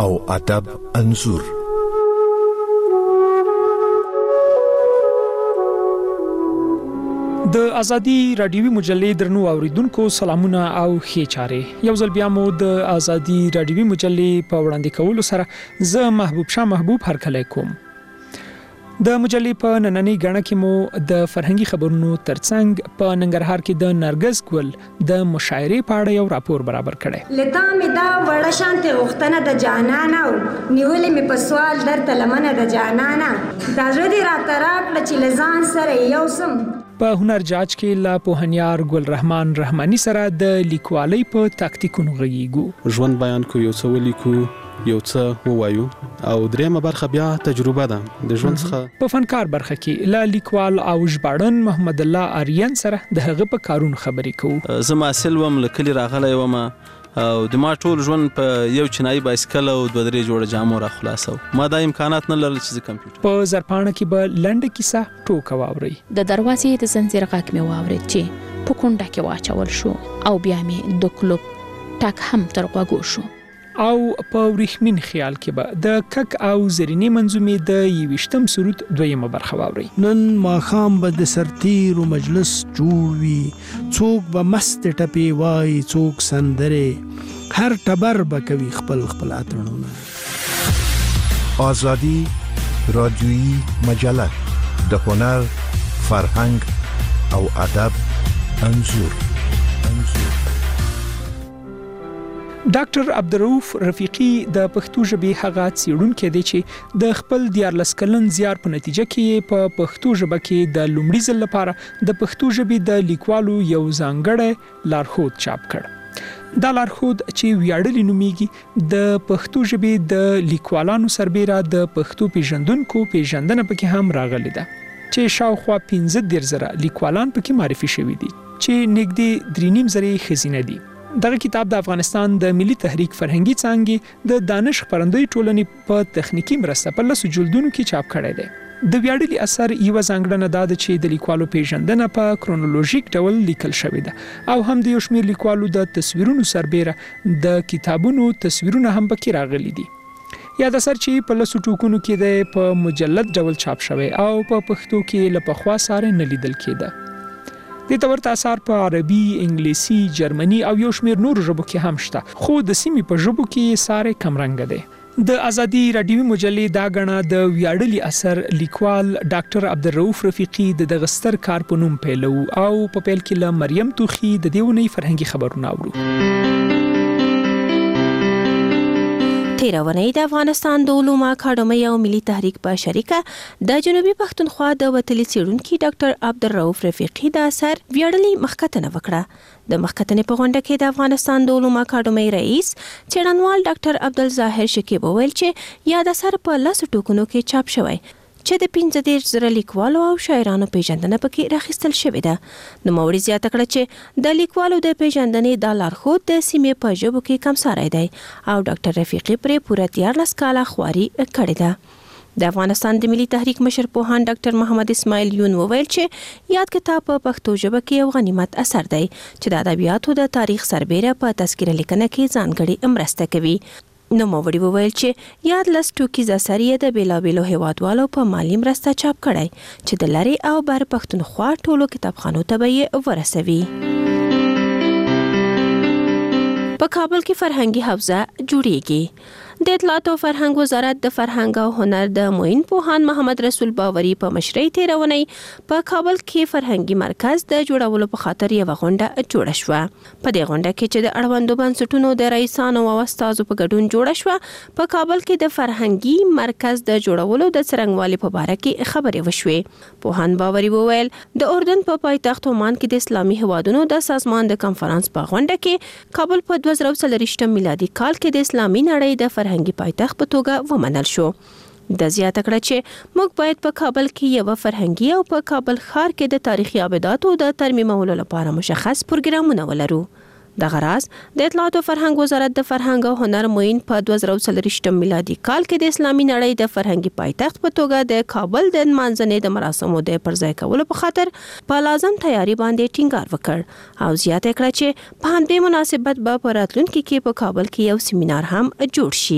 او ادب انځور. د ازادي رادیوي مجلې درنو اوریدونکو سلامونه او ښه چاره. یو ځل بیا مو د ازادي رادیوي مجلې په وړاندې کولو سره زه محبوب شاه محبوب هرکلی کوم. د مجلې په نننۍ غاڼه کې مو د فرهنګي خبرونو ترڅنګ په ننګرهار کې د نرګس ګل د مشاعرې په اړه یو راپور برابر کړی. لتا مې دا وړه شانته غوښتنه د جانان او نیولې مې په سوال درته لمنه د جانانا دا زړه دې راته راکړه چې لزان سره یو سم. په هنر جاج کې لا پوهنیار ګل رحمان رحماني سره د لیکوالۍ په تاکتیکونو غږیږو. ژوند بیان کو، یو څه ولیکو، یو څه ووایو، او دریمه برخه بیا تجربه ده د ژوند څخه. په فنکار برخه کې لا لیکوال او ژباړن محمد الله آریان سره د هغه په کارونو خبرې کوو. زه محصل وم، له کلي راغلی وم او د ما ټول ژوند په یو چینایي بایسکل او 2-3 جوړه جامو را خلاصو. ما دا امکانات نه لرل چې کمپیوټر. په زرپانه کې به لنډه کیسه ټوکه واوري. د دروازې د زنجیر غږ مې واورید چې په کونډه کې واچول شو او بیا مې د کلوب ټک هم تر غوږو شو. او په ورېښمین خیال کې به د کک او زرینې منظومې د 21م سرود دویمه برخه واوري. نن ماښام به د سرتیر او مجلس جوړ وي، څوک به مست ټپې وای، څوک سندره، هر ټبر به کوي خپل خپل اترونه. آزادی رادیویی مجله د هنر، فرهنګ او ادب انځور. ډاکټر عبدالرؤف رفیقي د پښتو ژبې هغه څېړونکی دی چې د خپل 14 کلن زیار په نتیجه کې په پښتو ژبه کې د لومړي ځل لپاره د پښتو ژبې د لیکوالو یو ځانګړی لارښود چاپ کړ. دا لارښود چې ویاړلی نومیږي د پښتو ژبې د لیکوالانو سربیره د پښتو پیژندونکو پیژندنه پکې هم راغلی ده چې شاوخوا 15,000 لیکوالان پکې معرفي شوي دي چې نږدې 3.5 ښځینه دي. دغه کتاب د افغانستان د ملي تحریک فرهنګي څانګې د دانش خپرندوی ټولنې په تخنیکی مرسته په 10 جلدونو کې چاپ کړی دی. د ویاړلي اثر یو ځانګړنه ده چې د لیکوالو پیژندنه په کرونولوژیک ډول لیکل شوې ده او هم د یو شمېر لیکوالو د تصویرونو سربیره د کتابونو تصویرونه هم پکې راغلي دي. یا د اثر چې په 10 ټوکونو کې د په مجلد ډول چاپ شوی او په پښتو کې لپخوا ساره نه لیدل کېده. د تورت اثر په عربي، انګلیسي، جرمني او یو شمېر نورو ژبو کې هم شته، خو د سیمې په ژبو کې ساره کمرنګ دی. د ازادي رادیوي مجلې دا غڼه د ویاړلي اثر لیکوال ډاکټر عبدالرؤف رفیقي د دغه ستر کار په نوم پیلو او په پیل کې له مریم توخي د دیونی فرهنګي خبرونه اورو. تیرونی د افغانستان د علومو اکاډمۍ او ملي تحریک په شریکه د جنوبي پښتونخوا د وتلي څېړونکي ډاکټر عبدالرؤف رفیقي د اثر ویاړلي مخکتنه وکړه. د مخکتنې په غونډه کې د افغانستان د علومو اکاډمۍ رئیس څېړنوال ډاکټر عبدالظاهر شکیب وویل چې یاد اثر په 10 ټوکونو کې چاپ شوی چې د 15,000 لیکوالو او شاعرانو پیژندنه پکې راخیستل شوې ده. نوموړي زیاته کړه چې د لیکوالو د پیژندنې د لارښود د سیمې په ژبو کې کمساری دی او ډاکټر رفیقي پرې پوره 14 کاله خواري کړې ده. د افغانستان د ملي تحریک مشر پوهاند ډاکټر محمد اسماعیل یون وویل چې یاد کتاب په پښتو ژبه کې یو غنیمت اثر دی چې د ادبیاتو د تاریخ سربیره په تذکره لیکنه کې ځانګړې مرسته کوي. نوموړي وویل چې یاد 10 ټوکیز اثر یې د بیلابیلو هیوادوالو په مالی مرسته چاپ کړی چې د لری او بر پښتونخوا ټولو کتابخانو ته به یې ورسوي. په کابل کې فرهنګي حوزه جوړیږي. د اطلاعات او فرهنګ وزارت د فرهنګ او هنر د معین پوهاند محمد رسول باوري په مشرۍ تیرونی په کابل کې فرهنګي مرکز د جوړولو په خاطر یو غونډه جوړه شوه. په دې غونډه کې چې د اړوندو بنسټونو د رئیسانو او استادو په ګډون جوړه شوه، په کابل کې د فرهنګي مرکز د جوړولو د څرنګوالي په اړه کې خبرې وشوې. پوهاند باوري وویل د اردن په پایتخت عمان کې د اسلامي هیوادونو د سازمان د کنفرانس په غونډه کې کابل په 2023 میلادي کال کې د اسلامي نړۍ د فرهنګي پایتخت په توګه ومنل شو. د زیاته کړه چې موږ باید په کابل کې یو فرهنګي او په کابل ښار کې د تاریخي ابداتو د ترمیمولو لپاره مشخص پروګرامونه ولرو. دغه راز د اطلاعات او فرهنګ وزارت د فرهنګ او هنر معین په 2023 میلادي کال کې د اسلامي نړۍ د فرهنګي پایتخت په توګه د کابل د منځنۍ د مراسمو د پرځای کولو په خاطر په لازم تیاری باندې ټینګار وکړ او زیاته کړه چې په همدې مناسبت به په راتلونکي کې په کابل کې یو سیمینار هم جوړ شي.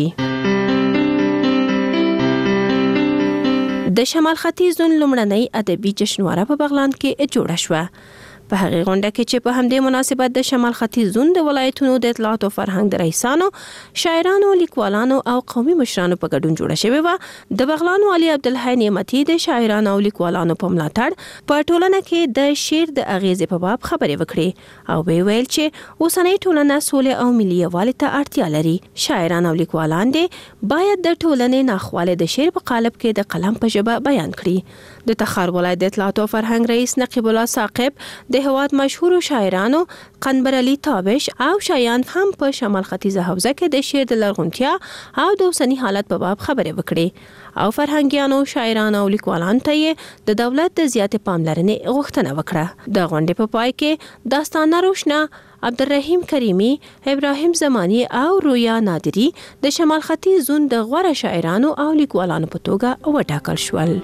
د شمال ختیځ زون لومړنۍ ادبي جشنواره په بغلان کې جوړه شوه. په هغه غونډه کې چې په همدې مناسبت د شمال ختیځ زون د ولایتونو د اطلاعات او فرهنګ د رئیسانو، شاعرانو، لیکوالانو او قومي مشرانو په ګډون جوړه شوې و، د بغلان والي عبدالحی نعمتي د شاعرانو او لیکوالانو په ملاتړ په ټولنه کې د شعر د اغیزې په باب خبرې وکړې او ویل چې اوسنۍ ټولنه سولې او ملي یووالي ته اړتیا لري. شاعران او لیکوالان دې باید د ټولنې ناخواله د شعر په قالب کې د قلم په ژبه بیان کړي. د تخار ولایت د اطلاعات او فرهنګ رئیس نقیب الله ثاقب د هواد مشهور شاعرانو قنبر علي تابش او شایان هم په شمال ختیځه حوزه کې د شعر د لرغونتیا او د اوسنی حالت په باب خبرې وکړې او فرهنګیانو، شاعرانو او لیکوالانو ته د دولت د زیاتې پاملرنې غوښتنه وکړه. د غونډې په پای کې داستانه روشنا، عبدالرحیم کریمی، ابراهیم زمانی او رویا نادری د شمال ختیځ زون د غوره شاعرانو او لیکوالانو په توګه وټاکل شول.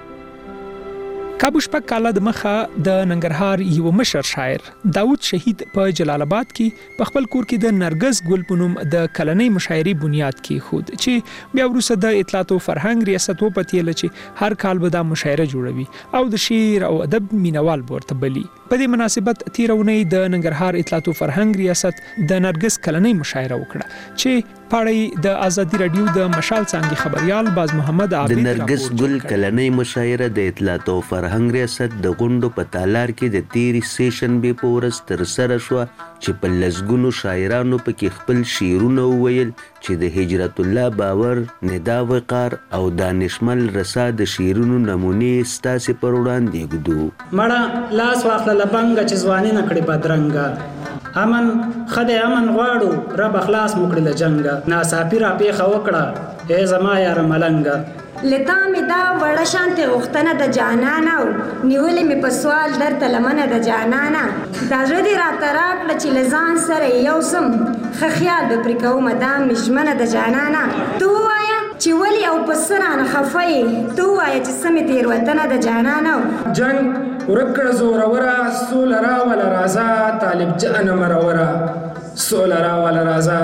کابو شپږ کاله د مخه د ننګرهار یو مشر شاعر داود شهید په جلال آباد کې په خپل کور کې د نرګس ګل په نوم د کلنۍ مشاعرې بنیاد کېښود چې بیا وروسته د اطلاعات او فرهنګ ریاست وپتېله چې هر کال به دا مشاعره جوړوي او د شعر او ادب مینوال ورته بلي. په دې مناسبت تېره اونۍ د ننګرهار اطلاعات او فرهنګ ریاست د نرګس کلنۍ مشاعره وکړه چې پاړی د ازادي رادیو د مشال څانګې خبريال باز محمد عابد د نرګس ګل کلنۍ مشاعره د اطلاعات او فرهنګ ریاست د غونډو په تالار کې د تیری سیشن به پورس تر سره شو چې په لزګونو شاعرانو پکې خپل شعرونه وویل چې د هجرت الله باور، ندا وقار او دانشمل رسا د شعرونو نمونې ستاسو پر وړاندې ګدو. مړه لاس واخله لبنګ چې ځواني نکړي بدرنګ امن خدای امن غواړو رب اخلاص مکړي لجنګ ناصافي را پیخه وکړه ای زما یار ملنګ لتا می دا وړه شانته غختنه د جانانا نیولې می په سوال درته لمنه د جانانا دا زړه را تراک چې لزان سره یو سم خخیال به پر کوم مدام مجمنه د جانانا تو وایا چې ولی او پسرانه خفای تو وایا چې سمې تیر وطن د جانانا جنگ ورکړه زورورا سول را ولا رازا طالب جان مرورا سول را ولا رازا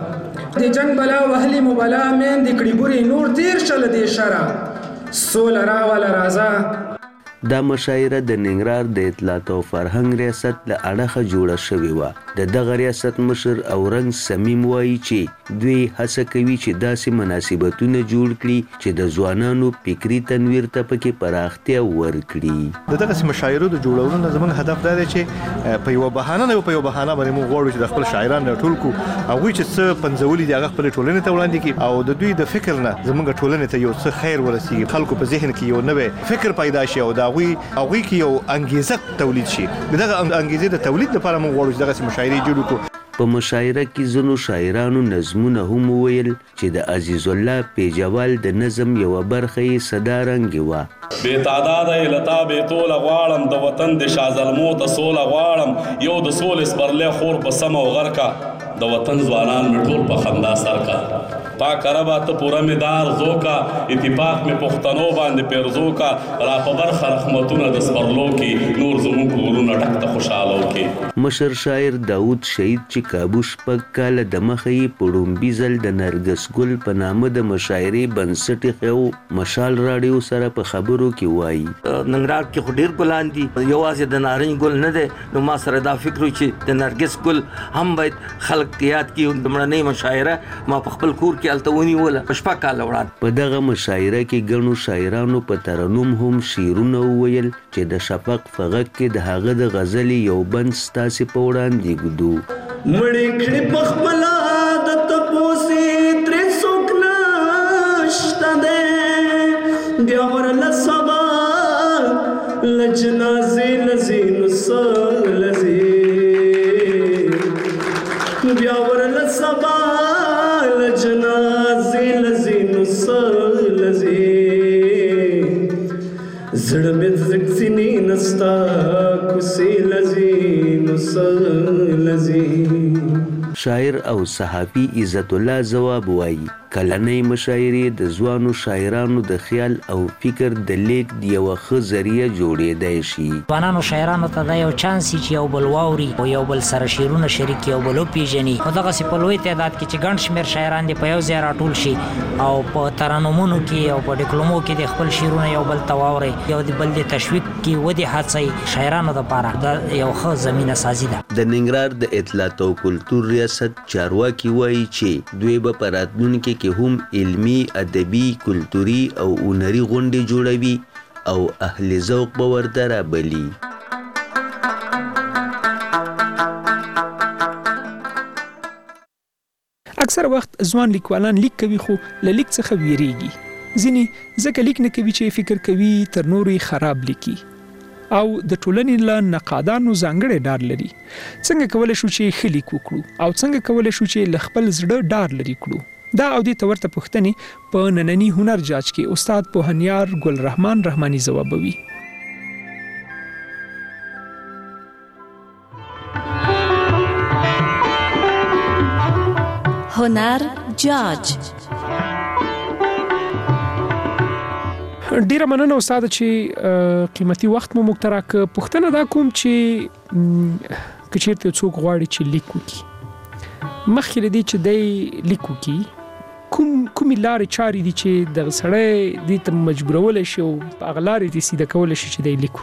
د جنگ بلا وهلی مبلا من د کړي ګوري نور تیر شل دی شرا سول را ولا رازا. دا مشاعره د ننګرهار د اطلاعات او فرهنګ ریاست له اړخه جوړه شوې وه. د دغه ریاست مشر اورنګ سمیم وایي چې دوی هڅه کوي چې داسې مناسبتونه جوړ کړي چې د ځوانانو فکري تنویر ته پکې پراختیا ورکړي. د دغه مشاعرو د جوړولو زموږ هدف دا دی چې په یو بهانه نه په یو بهانه باندې موږ غواړو چې د خپل شاعران راټول کړو هغوی چې څه پنځولي دي هغه خپل ټولنې ته وړاندې کړي او د دوی د فکر نه زموږ ټولنې ته یو څه خیر ورسیږي، خلکو په ذهن کې یو نوی فکر پیدا شي او د هغوی کې یو انګیزه تولید شي. دغه انګیزې د تولید لپاره موږ غواړو چې دغه مشاعرې جوړ کړو. په مشاعره کې ځینو شاعرانو نظمونه هم وویل چې د عزیز الله پیجوال د نظم یوه برخه یې صدارنګې وه. بے تعداد لتا بے طول غواړم د وطن د شازلمو ته سوله غواړم یو د سولې سپرلی خور په سمه او غرکه د وطن ځوانان مې ټول په خندا سر کا پاک ربا ته پوره مې دار زوکا اتفاق مې پښتنو باندې پیرزو کا را په برخه رحمتونه د سپرلو کې نور زموږ کورونه ډک ته خوشاله وکړي. مشر شاعر داود شهید چې کابو شپږ کاله د مخه یې په ړومبي ځل د نرګس ګل په نامه د مشاعرې بنسټ ایښی مشال راډیو سره په خبرو کې وایي ننګرهار کې خو ډېر ګلان دي، یوازې د نارنج ګل نه دی. نو ما سره دا فکر و چې د نرګس ګل هم باید خلک یاد کړي. د مړنۍ مشاعره ما په خپل کور کې هلته ونیوله په شپږ کاله وړاندې. په دغه مشاعره کې ګڼو شاعرانو په ترنم هم شعرونه وویل چې د شفق په غږ کې د هغه د غزلې یو بند ستاسې په وړاندې ږدو. مړې کړې پخپله د تپوسې ترې څوک نشته دی بیا ورله سبا له جنازې لځي نو څه لځي بیا ورله سبا له جنازې لځي نو څه لځي زړه مې ځکه سینې نستا کوڅې لځي نو څه لځي. شاعر او صحافي عزت الله ځواب وایي کلنۍ مشاعرې د ځوانو شاعرانو د خیال او فکر د لیک د یوه ښه ذریعه جوړېدای شي. ځوانانو شاعرانو ته دا یو چانس چې یو بل واوري او یو بل سره شعرونه شریک یو بل وپېژني. خو دغسې په لوی تعداد کې چې ګڼ شمېر شاعران دې په یو ځای راټول شي او په ترانومونو کې او په ډیپلومو کې د خپل شعرونه یو بل ته واوري، یو د بل د تشویق کې ودې هڅوي، شاعرانو دپاره دا یو ښه زمینه سازي ده. د ننګرهار د اطلاعات او کلتور ریاست چارواکي وایي چې دوی به په راتلونکي کې هم علمي، ادبي، کلتوري او هنري غونډې جوړوي او اهل ذوق به ورته رابلي. اکثر وخت ځوان لیکوالان لیک کوي خو له لیک څخه ویریږي. ځینې ځکه لیک نه کوي چې فکر کوي تر نورو خراب لیکي او د ټولنې له نقادانو ځانګړی ډار لري. څنګه کولی شو چې ښه لیک وکړو او څنګه کولی شو چې له خپل زړه ډار لري کړو؟ دا او دې ته ورته پوښتنې په ننني هنر جاج کې استاد پوهنیار ګل رحمان رحماني ځوابوي. هنر جاج. ډیره مننه استاد چې قیمتي وخت مو موږ ته راکړ. پوښتنه دا کوم چې که چیرته څوک غواړي چې لیک وکړي، مخکې له دې چې دی لیک وکړي کومې لارې چارې دي چې دغه سړی دې ته مجبورولی شي او په هغه لارې دې سیده کولی شي چې دی لیک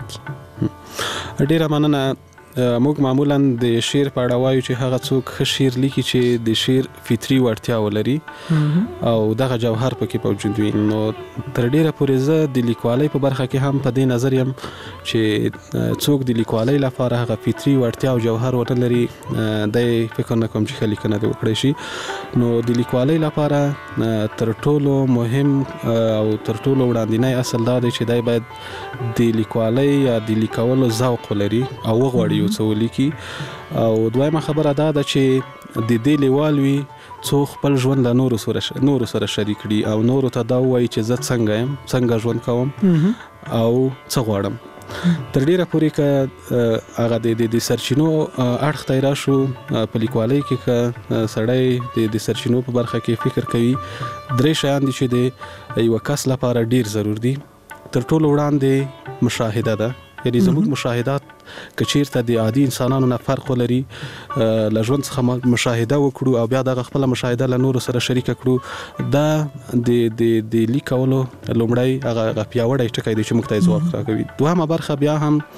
وکړي؟ ډیره مننه. موږ معمولا د شعر په اړه وایو چې هغه څوک ښه شعر لیکي چې د شعر فطري وړتیا ولري او دغه جوهر پکې موجود وي. نو تر ډیره پورې زه د لیکوالۍ په برخه کې هم په دې نظر یم چې څوک د لیکوالۍ لپاره هغه فطري وړتیا او جوهر ونه لري، دی فکر نه کوم چې ښه لیکنه دې وکړی شي. نو د لیکوالۍ لپاره تر ټولو مهم او تر ټولو وړاندینی اصل دا دی چې دی باید د لیکوالۍ یا د لیکولو ذوق ولري او وغواړي یو څه ولیکي. او دویمه خبره دا ده چې د دې لیوال وي څو خپل ژوند له نورو سره شریک کړي او نورو ته دا وایي چې زه څنګه یم، څنګه ژوند کوم او څه غواړم. تر ډیره پورې که هغه د سرچینو اړخ ته راشو په لیکوالۍ کې که سړی د سرچینو په برخه کې فکر کوي، درې شیان دي چې د یو کس لپاره ډیر ضرور دي. تر ټولو وړاندې مشاهده ده، یعنی زموږ مشاهدات که چیرته د عادي انسانانو نه فرق ولري، له ژوند څخه مشاهده وکړو او بیا دغه خپله مشاهده له نورو سره شریکه کړو، دا د لیکولو لومړی هغه پیاوړی ټکی دی چې موږ ته ځواک راکوي. دوهمه برخه بیا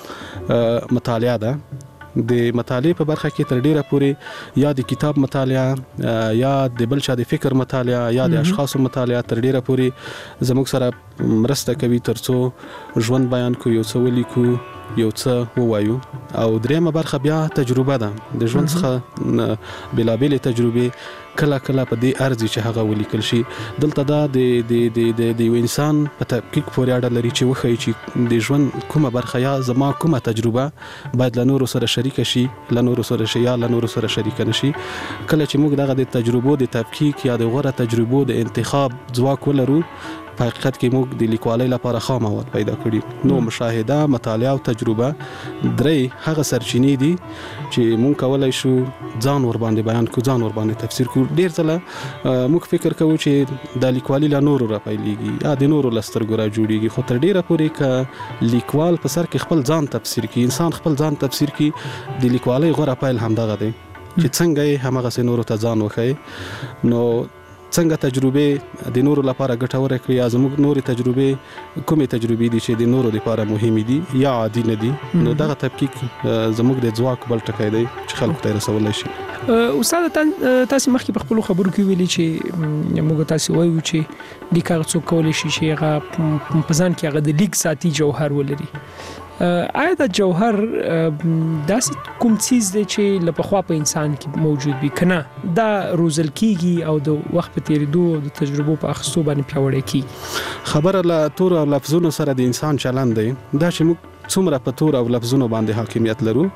هم مطالعه ده. د مطالعې په برخه کې تر ډیره پورې یا د کتاب مطالعه یا د بل چا د فکر مطالعه یا د اشخاصو مطالعه تر ډیره پورې زموږ سره مرسته کوي ترڅو ژوند بیان کو، یو څه ولیکو، یو څه ووایو. او دریمه برخه بیا تجربه ده، د ژوند څخه بېلابېلې تجربې کله کله په دې ارزي چې هغه ولیکل شي. دلته دا د یو انسان په تحقیق پورې اړه لري چې وښایي چې د ژوند کومه برخه یا زما کومه تجربه باید له نورو سره شریکه شي، له نورو سره شي یا له نورو سره شریکه نشي. کله چې موږ دغه د تجربو د تحقیق یا د غوره تجربو د انتخاب ځواک ولرو، په حقیقت کې موږ د لیکوالۍ لپاره ښه مواد پیدا کړي. نو مشاهده، مطالعه او تجربه درې هغه سرچینې دي چې موږ کولی شو ځان ورباندې بیان کړو، ځان ورباندې تفسیر کړو. ډېر ځله موږ فکر کوو چې د لیکوالي له نورو راپیلېږي یا د نورو له سترګو را جوړېږي، خو تر ډېره پورې که لیکوال په سر کې خپل ځان تفسیر کړي، انسان خپل ځان تفسیر کړي، د لیکوالۍ غوره پیل همدغه دی چې څنګه یې همغسې نورو ته ځان وښیي. نو څنګه تجربې د نورو لپاره ګټوره کړي یا زموږ نورې تجربې کومې تجربې دي چې د نورو لپاره مهمې دي یا عادي نه دي. نو دغه تحقیق زموږ د ځواک بل ټکی دی چې خلکو ته رسولی شي. استاد تاسو مخکې په خپل خبرو کې ویلي چې موږ تاسو وایو چې لیک هغه څوک کولی شي چې هغه په ځان کې هغه د لیک ذاتي جوهر ولري. آیا د جوهر داسې کوم څیز دی چې له پخوا په انسان کې موجود وي که نه دا روزل کیږي او د وخت په تېرېدو او د تجربو په اخیستو باندې پیاوړی کیږي؟ خبره له تورو او لفظونو سره د انسان چلند دی دا چې موږ څومره په تور او لفظونو باندې حاکمیت لرو،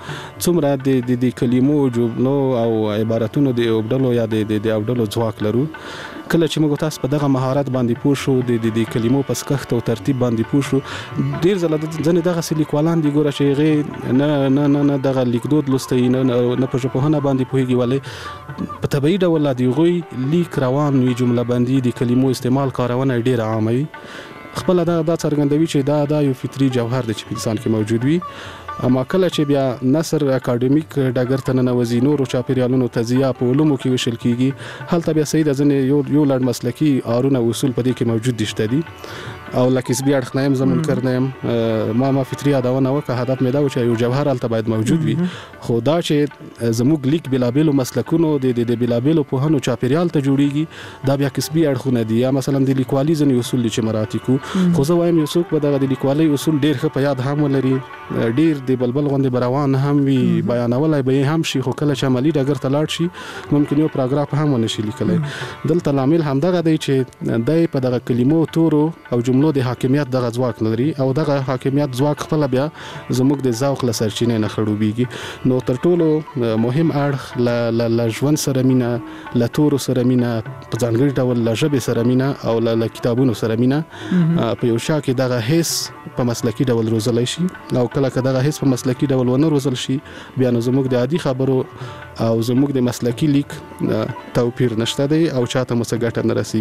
څومره د کلمو، جملو او عبارتونو د اوبدلو یا د اوبدلو ځواک لرو. کله چې موږ تاسو په دغه مهارت باندې پوه شو د کلمو په سکښت او ترتیب باندې پوه شو ډیر ځله ځنې دغه لیکوالان دي ګوره چې هغه نه دغه لیکدود لوستي نه په ژبپوهنه باندې پوهیږي ولې په طبیعي ډول د هغوی لیک روان وي جمله بندي د کلمو استعمال کارونه ډیر عامه وي خپل دا څرګندوي چې دا یو فطري جوهر دی چې په انسان کې موجود وي اما کله چې بیا نثر اکاډمیک ډګر ته ننوځي نورو چاپیریالونو تزیه په علومو کې وشل کیږي هلته بیا صحیح د ځنې یو لړ مسلکي اړونه اصول په دې کې موجود دي شته دي او لکه کسبي اړخ نه يم زمون کړنم ما فطري اداونه وکړه هدف مې دا و چې یو جوهر هلته باید موجود وي خو دا چې زموږ لیک بلابلو مسلکونو د بلابلو پوهانو چاپیریال ته جوړیږي دا بیا کسبي اړخونه دي یا مثلا د لیکوالي ځنې اصول چې مراتب کو خو زه وایم یو څوک به د لیکوالي اصول ډیر ښه په یاد هم ولري ډیر د بلبل غوندې بروان هم وي بیانولای به هم شي خو کله چې عملی ډګر ته لاړ شي ممکن یو پاراګراف هم ونشي لیکلای دلته لامل هم دغه دی چې دای په دغه کلمو تورو او جملو د حاکمیت دغه ځواک لري او دغه حاکمیت ځواک خپل بیا زموږ د ذوق له سرچینې نه خړوبېږي نو تر ټولو مهم اړخ ل ژوند سره مینه ل تورو سره مینه په ځانګړي ډول ل ژبې سره مینه او ل کتابونو سره مینه په یو شا کې دغه حس په مسلکي ډول روزلای شي او کله که دغه حس په مسلکي ډول ونه روزل شي بیا نو زموږ د عادي خبرو او زموږ د مسلکي لیک توپیر نشته دی او چاته مو څه ګټه نه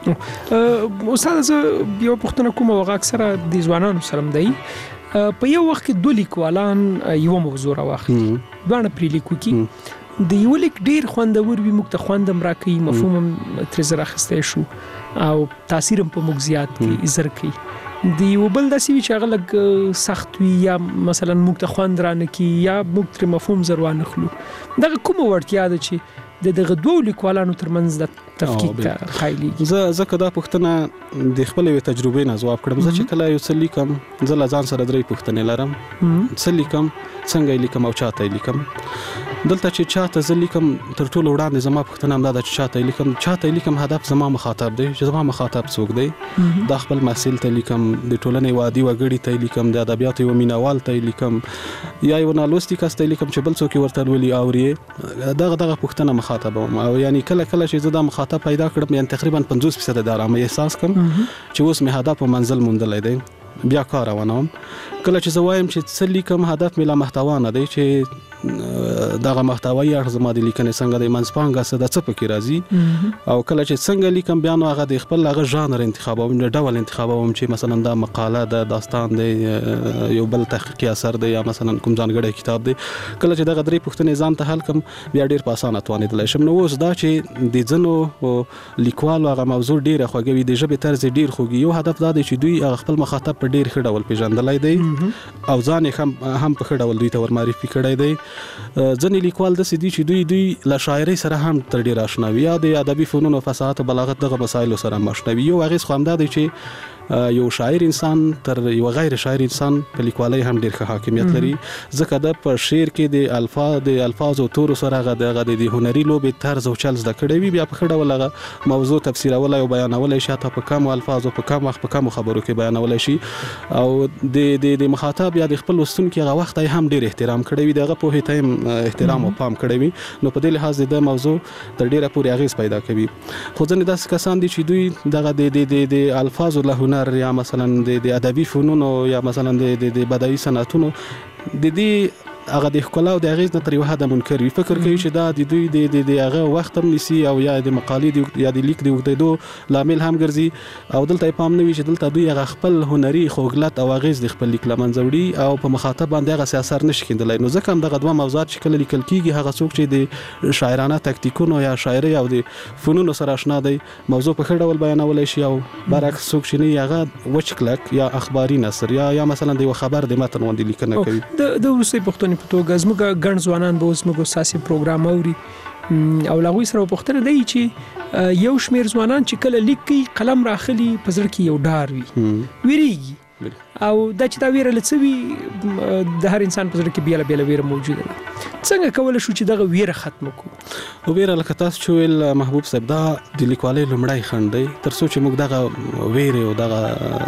رسیږي استاد زه یو پوښتنه کوم او اکثره د ځوانانو سره دی په یو وخت کې دوه لیکوالان یو موضوع راوخلي دوه پری لیکو کې د یو لیک ډیر خوندور وي موږ ته خوندم راکړي مفهوم تر زره خسته شو او تاثیر په موږ زیات کې زر کوي دی یو بل داسې وی چې هغه لږ سخت وي یا مثلا موږ ته خوند رانه کی یا موږ تر مفهوم زروان خلو دغه کوم ورتیا ده چې دغه دوه لیکوالانو ترمنځ د تفکیک خایلی زه کدا پښتنه د خپل تجربې نه جواب کړم زه چې کله یو څه لیکم زه لازم سره درې پښتنې لرم څه لیکم څنګه لیکم او چاته لیکم دلته چې چاته زه لیکم تر ټولو وړاندې زما پښتنه هم دا چې چاته لیکم هدف زما مخاطب دی چې زما مخاطب څوک دی دا خپل محصل ته لیکم د ټولنې وادي وګړي ته لیکم د ادبیاتو یو مینوال ته لیکم یا یو نالوستي کس ته لیکم چې بل څوک ورته ولي اوري دغه پښتنه مخاطب او یعنی کله چې زه دا مخاطب پیدا کړم یعنی تقریبا 50% د آرامۍ احساس کوم چې اوس مې هدف او منزل موندلای دی بیا کار روانم کله چې زه وایم چې څه لیکم هدف مې لا محتوا نه دی چې دغه محتوایی اړخ زما د لیکنې څنګه د منځپانګه څه د څه پکې راځي او کله چې څنګه لیکم بیا نو هغه د خپل هغه ژانر انتخابوم د ډول انتخابوم چې مثلا دا مقاله د داستان دی یو بل تحقیقي اثر دی یا مثلا کوم ځانګړی کتاب دی کله چې دغه درې پوښتنې ځان ته حل کوم بیا ډیر په اسانه توانېدلی شم نو اوس دا چې د ځینو لیکوالو هغه موضوع ډیره خوږه وي د ژبې طرز ډیر خوږي یو هدف دا دی چې دوی خپل مخاطب په ډیر ښه ډول پیژندلی دی او ځان یې هم په ښه ډول دوی ته ورمعرفي کړی دی ځنې لیکوال داسې دي چې دوی له شاعرۍ سره هم تر ډېره اشنا وي یا د ادبي فنونو فصاحت او بلاغت دغه مسایلو سره هم اشنا وي یو اغېز خو همدا دی چې یو شاعر انسان تر یو غیر شاعر انسان په لیکوالۍ هم ډېر ښه حاکمیت لري ځکه د په شعر کې د الفاظ او تورو سره هغه د هنري لوبې طرز او چل زده کړی وي بیا په ښه ډول هغه موضوع تفسیرولای او بیانولای شي حتی په کمو الفاظو په کم وخت په کمو خبرو کې بیانولای شي او د مخاطب یا د خپل لوستونکي هغه وخت هم ډېر احترام کړی وي دغه پوهې ته هم احترام او پام کړی وي نو په دې لحاظ د موضوع تر ډېره پورې اغېز پیدا کوي خو ځینې داسې کسان دي چې دوی دغه د الفاظو له هنر یا مثلا د ادبي فنونو یا مثلا د بدایي صنعتونو د دې هغه د ښکلا او د اغېز نه تر یو حده منکر وي فکر کوي چې دا د دوی د هغه وخت هم نیسي او یا د مقالې یا د لیک د اوږدېدو لامل هم ګرځي او دلته پام نه وي چې دلته دوی هغه خپل هنري خوږلت او اغېز د خپل لیک له منځه وړي او په مخاطب باندې هغه اثر نشي کېدلی نو ځکه هم دغه دوه موضوعات چې کله لیکل کېږي هغه څوک چې د شاعرانه تکتیکونو یا شاعرۍ او د فنونو سره اشنا دی موضوع په ښه ډول بیانولی شي او برعکس څوک چې نه هغه وچ کلک یا اخباري نثر یا مثلا د یو خبر د متن غوندې لیکنه کوي د وروستۍ پوښتنې په توګه زموږ ګڼ ځوانان به اوس موږ ساسي پروګرام اوري او لاغوي سره پوښتنه دی چې یو شمیر ځوانان چې کله لیکي قلم راخلي په زړه کې یو ډار وي ویریږي او دا چې دا ویره لڅوي د هر انسان په زړه کې بیل بیل ویره موجوده ده څنګه کولای شو چې دغه ویره ختم کړو او ویره لکه تاسو چې ویل محبوب صاحب دا د لیکوالۍ لومړی خنډ دی تر څو چې موږ دغه ویره او دغه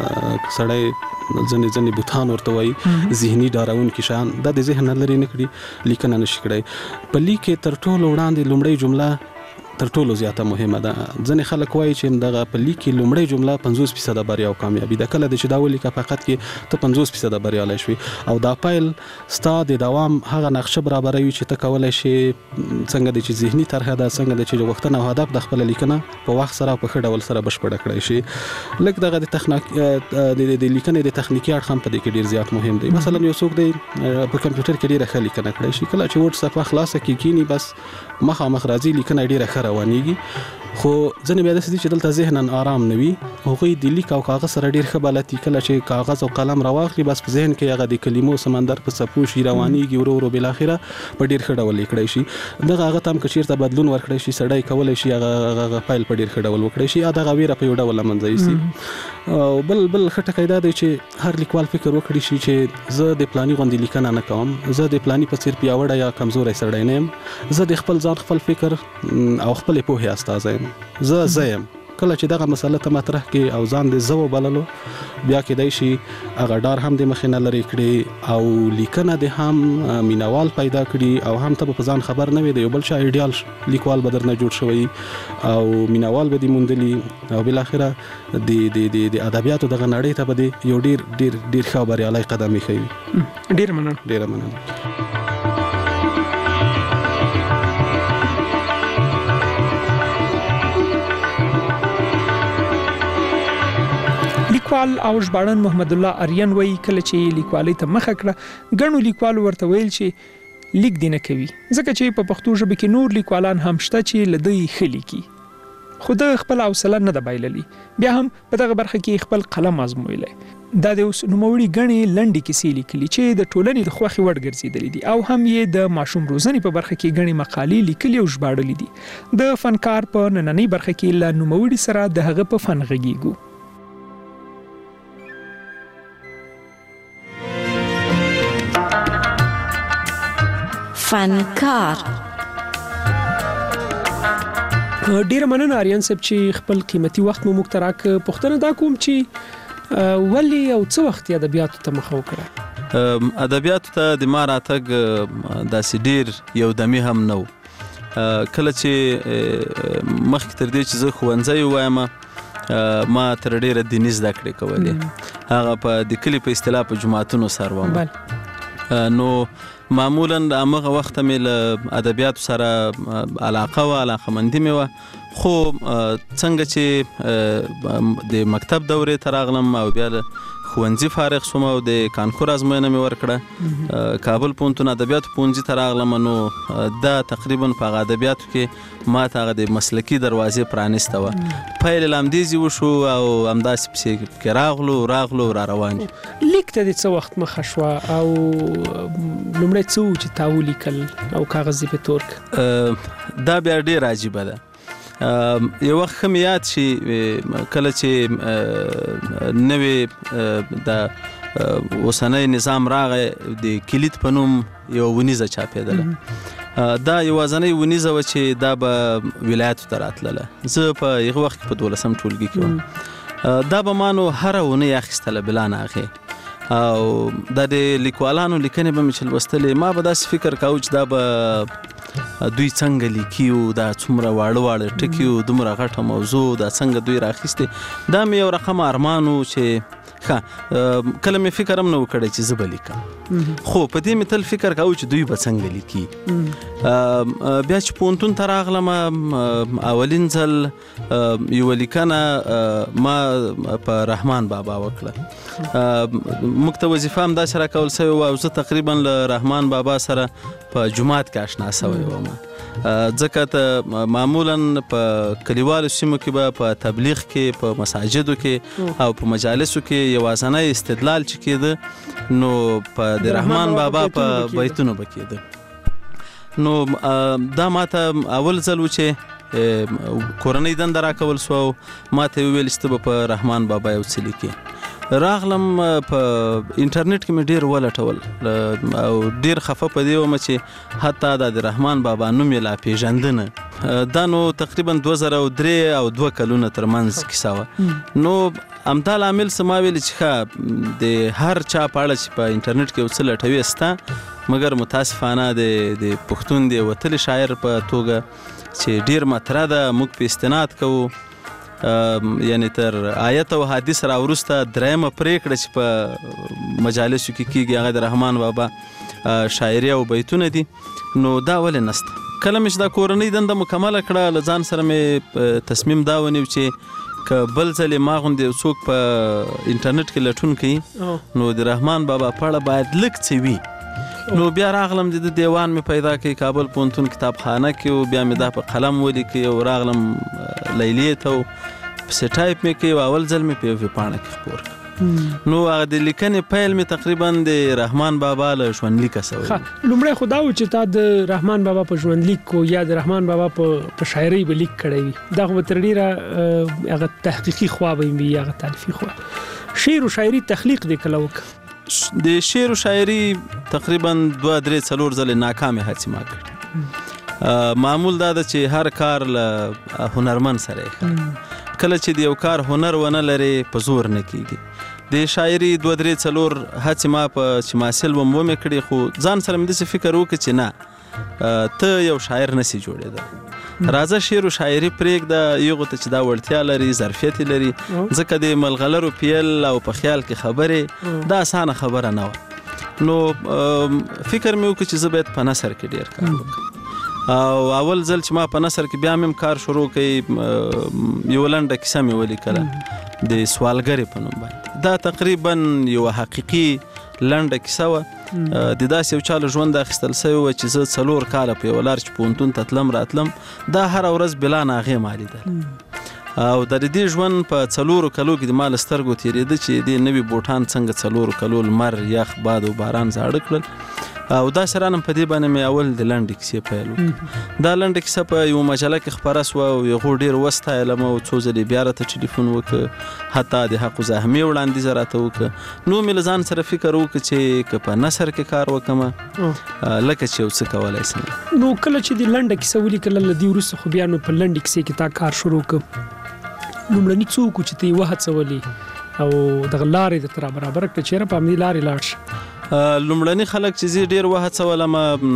سړی ځنې بوتان ورته وایي ذهني ډارونکي شیان دا د ذهن نه لرې نه کړي لیکنه نشي کړی په لیک کې تر ټولو وړاندې لومړۍ جمله تر ټولو زیاته مهمه ده. ځنې خلک وایي چې دغه په لیک کې لومړی جمله 50% بریا او کامیابی ده. کله چې دا ولیکه فقط کې ته 50% بریالی شوي او دا پایل ستا د دوام هغه نقشه برابروي چې ته کولی شي څنګه د چې ذهني طرحه ده، څنګه د چې غوښتنه او هدف د خپل لیکنه په وخت سره په ښه ډول سره بشپړه کړی شي. لکه دغه د لیکنې د تخنیکي اړخ هم په دې کې ډیر زیات مهم دی. مثلا یو څوک دی په کمپیوټر کې ډیره ښه لیکنه کړی شي، کله چې ورډ صفحه خلاصه کېږي بس مخامخ راځي لیکنه ډیره ښه روانېږي. خو ځنې بیا داسې دي چې دلته ذهنا آرام نه وي، هغوی د لیک او کاغذ سره ډیر ښه بلد دي. کله چې کاغذ او قلم راواخلي بس په ذهن کې هغه د کلمو سمندر په څپو شي روانېږي، ورو ورو بالاخره په ډیر ښه ډول لیکلی شي. دغه هغه ته هم که چېرته بدلون ورکړی شي سړی کولی شي هغه فایل په ډیر ښه ډول وکړی شي، دغه ویره په یو ډول له منځه یوسي. او بل ښه ټکی دا دی چې هر لیکوال فکر وکړي شي چې زه د پلاني غوندې لیکنه نه کوم، زه د پلاني په څېر پیاوړی یا کمزوری سړی نه یم، زه د خپل ځان خپل فکر او خپلې پوهې استازی یم، زه یم. کله چې دغه مسله ته مطرح کې او ځان د زه وبللو بیا کېدای شي هغه ډار هم د مخې نه لرې کړي او لیکنه د هم مینوال پیدا کړي او هم ته په ځان خبر نه وي د یو بل چا ایډیال لیکوال به درنه جوړ شوی او مینوال به دې موندلي او بالاخره د ادبیاتو دغه نړۍ ته به د یو ډیر ډیر ډیر ښه بریالی قدم ایښی. ډیره مننه. لیکوال او ژباړن محمد الله اریان وایي کله چې لیکوالۍ ته مخه کړه ګڼو لیکوالو ورته ویل چې لیک دې نه کوي ځکه چې په پښتو ژبه کې نور لیکوالان هم شته چې له دوی ښه لیکي، خو ده خپل حوصله نه ده بایللې، بیا هم په دغه برخه کې خپل قلم ازمویلی. دا د اوس نوموړي ګڼې لنډې کیسې لیکلي چې د ټولنې د خوښې وړ ګرځېدلي دي او هم یې د ماشوم روزنې په برخه کې ګڼې مقالې لیکلي او ژباړلي دي. د فنکار په نننۍ برخه کې له نوموړي سره د هغه په فن غږیږو. فنکار. ډیره مننه اریان صاحب چې خپل قیمتي وخت مو موږ ته راکړ. پوښتنه دا کوم چې ولې او څه وخت ادبیاتو ته مخه وکړه؟ ادبیاتو ته د ما راتګ داسې ډیر یو دمي هم نه و. کله چې مخکې تر دې چې زه ښوونځی ووایم ما تر ډیره دیني زده کړې کولې، هغه په د کلي په اصطلاح په جوماتونو سر وم. نو معمولا همغه وخت مې له ادبیاتو سره علاقه و، علاقه‌مندي مې وه، خو څنګه چې د مکتب دورې ته راغلم او بیا له ښوونځي فارغ شوم او د کانکور ازموینه مې ورکړه، کابل پوهنتون ادبیاتو پوهنځي ته راغلم. نو دا تقریبا په هغه ادبیاتو کې ما ته هغه د مسلکي دروازې پرانیسته وه. پیل لامدیزي وشو او همداسې پسې کې راغلو را روان یو. لیک ته د څه وخت مخه شوه او لومړی څه و چې تا ولیکل او کاغذ یې په تور کړ؟ دا بیا ډېر عجیبه ده. یو وخت ښه مې یاد شي کله چې نوې د اوسنی نظام راغی د کلید په نوم یو ونیزه چاپېدله. دا یوازنۍ ونیزه وه چې دا به ولایتو ته راتلله. زه په هغه وخت کې په 12 ټولګي کې وم. دا به ما نو هره اونۍ اخیستله بلا نه هغې او دا د لیکوالانو لیکنې به مې چې لوستلې ما به داسې فکر کاوه چې دا به دوی څنګه لیکي او دا څومره واړه ټکي او دومره غټه موضوع دا څنګه دوی راخیستې. دا مې یو رقم ارمان و چې کله مې فکر هم نه و کړی چې زه به لیکم، خو په دې مې تل فکر کاوه چې دوی به څنګه لیکي. بیا چې پوهنتون ته راغلم اولین ځل یوه لیکنه ما په رحمان بابا وکړه. موږ ته وظیفه هم داسې راکول سوې وه او زه تقریبا له رحمان بابا سره په جومات کې اشنا سوی وم، ځکه ته معمولا په کلیوالو سیمو کې به په تبلیغ کې په مساجدو کې او په مجالسو کې یوازنی استدلال چې کېده نو په د رحمان بابا په بیتونو به کېده. نو دا ماته اول ځل و چې کورنۍ دنده راکول سوه او ماته یې وویل چې ته به په رحمان بابا یو څه لیکې. راغلم په انټرنیټ کې مې ډېر ولټول او ډېر خفه په دې وم چې حتی دا د رحمان بابا نوم یې لا پېژندنه. دا نو تقریبا 2003 او 2 کلونه ترمنځ کیسه وه. نو همدا لامل څه ما ویلې چې ښه د هر چا په اړه چې په انټرنیټ کې یو څه لټوي سته، مګر متاسفانه د پښتون د وتلي شاعر په توګه چې ډیر مطرح ده، موږ په استناد کوو یعنی تر آیت او حدیث را وروسته درېمه پریکړه چې په مجالسو کې کیږي هغه د رحمان بابا شاعري او بیتونه دي. نو دا ولې نسته؟ کله مې چې دا کورنۍ دنده مکمله کړه له ځان سره مې تصمیم دا ونیو چې که بل ځلې ما غوندې څوک په انټرنیټ کې لټون کوي نو د رحمان بابا په اړه باید لږ څه وي. نو بیا راغلم د دیوان مې پیدا کړ کابل پوهنتون کتابخانه کې او بیا مې دا په قلم ولیکئ او راغلم لیلیې ته پسې ټایپ مې کړ او اول ځل مې په یوې پاڼه کې خپور کړ. نو هغه د لیکنې پیل مې تقریبا د رحمان بابا له ژوندلیکه سوی. لومړی خو دا و چې تا د رحمان بابا په ژوندلیک کو یا د رحمان بابا په شاعري به لیک کړی وي، دا خو تر ډیره هغه تحقیقي خوا به وي هغه تالیفي خوا. شعر او شاعري تخلیق دی کله وکړه؟ د شعر او شاعري تقریبا 2-3 ځله ناکامه هڅې ما کړې. معمول دا ده چې هر کار له هنرمند سره کله چې د یو کار هنر ونه لري په زور نه کیږي. د شاعري 2-3 هڅې ما په چې محصل وم ومې کړې، خو ځان سره مې داسې فکر وکړ چې نه ته یو شاعر نسی جوړېدلی، راځه شعر او شاعري پرېږده یغو ته چې دا وړتیا لري ظرفیت لري، ځکه د ملغلرو پیل او په خیال کې خبرې دا اسانه خبره نه وه. نو فکر مې وکړ چې زه باید په نثر کې ډېر کار وکړم او اول ځل چې ما په نثر کې بیا مې کار شروع کړ یو لنډه کیسه مې ولیکله د سوالګرې په نوم باندې. دا تقریبا یو حقیقي لنډه کیسه وه د داسې یو چا له ژونده اخیستل سوی وه چې زه 4 کاله په یوه لار چې پوهنتون ته تلم راتلم دا هره ورځ بلا ناغې ما لیدل او د دې ژوند په 4 کلو کې د ما له سترګو تېرېده چې دې نوي بوټان څنګه 4 کلو لمر یخ باد او باران زاړه کړل او دا سرانم په دې باندې مې اول د لنډې کیسې پیل وکړ. دا لنډه کیسه په یو مجله کې خپره سوه او هغو ډېر وستایلم او څو ځلې بیا راته ټلیفون وکړه، حتی د حق زحمې وړاندیزه راته وکړه. نو مې له ځان سره فکر وکړ چې که په نثر کې کار وکړم لکه چې یو څه کولی شم. نو کله چې د لنډه کیسه ولیکله له دې وروسته خو بیا نو په لنډې کیسې کې تا کار شروع کړ، لومړني څوک چې ته یې وهڅولې او دغه لارې درته را برابره کړه چېرې په همدې لارې لاړ شي؟ لومړني خلک چې زه ډېر وهڅولم